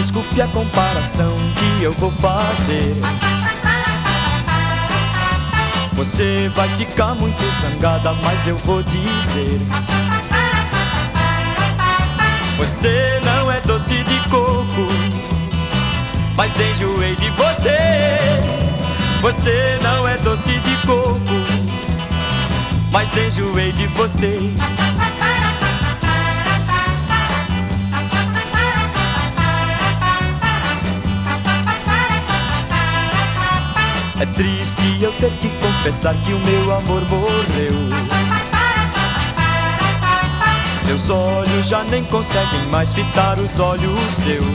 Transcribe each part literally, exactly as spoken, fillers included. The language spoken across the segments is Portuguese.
desculpe a comparação que eu vou fazer. Você vai ficar muito zangada, mas eu vou dizer: você não é doce de coco, mas enjoei de você. Você não é doce de coco, mas enjoei de você. É triste eu ter que confessar que o meu amor morreu. Meus olhos já nem conseguem mais fitar os olhos seus.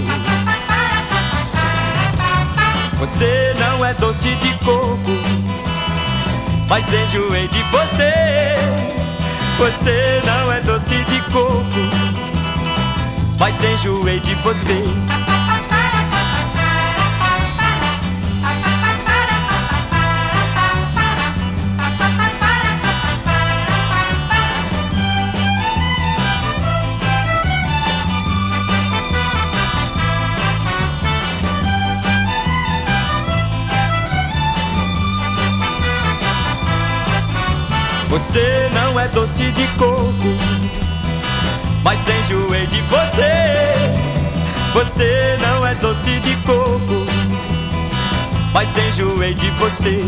Você não é doce de coco, mas enjoei de você. Você não é doce de coco, mas enjoei de você. Você não é doce de coco, mas enjoei de você. Você não é doce de coco, mas enjoei de você.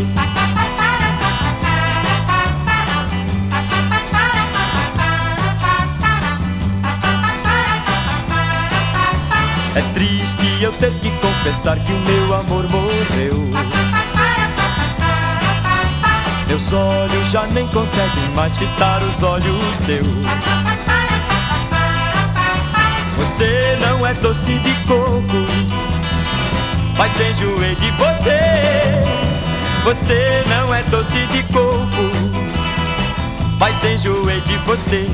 É triste eu ter que confessar que o meu amor morreu. Meus olhos já nem conseguem mais fitar os olhos seus. Você não é doce de coco, mas enjoei de você. Você não é doce de coco, mas enjoei de você.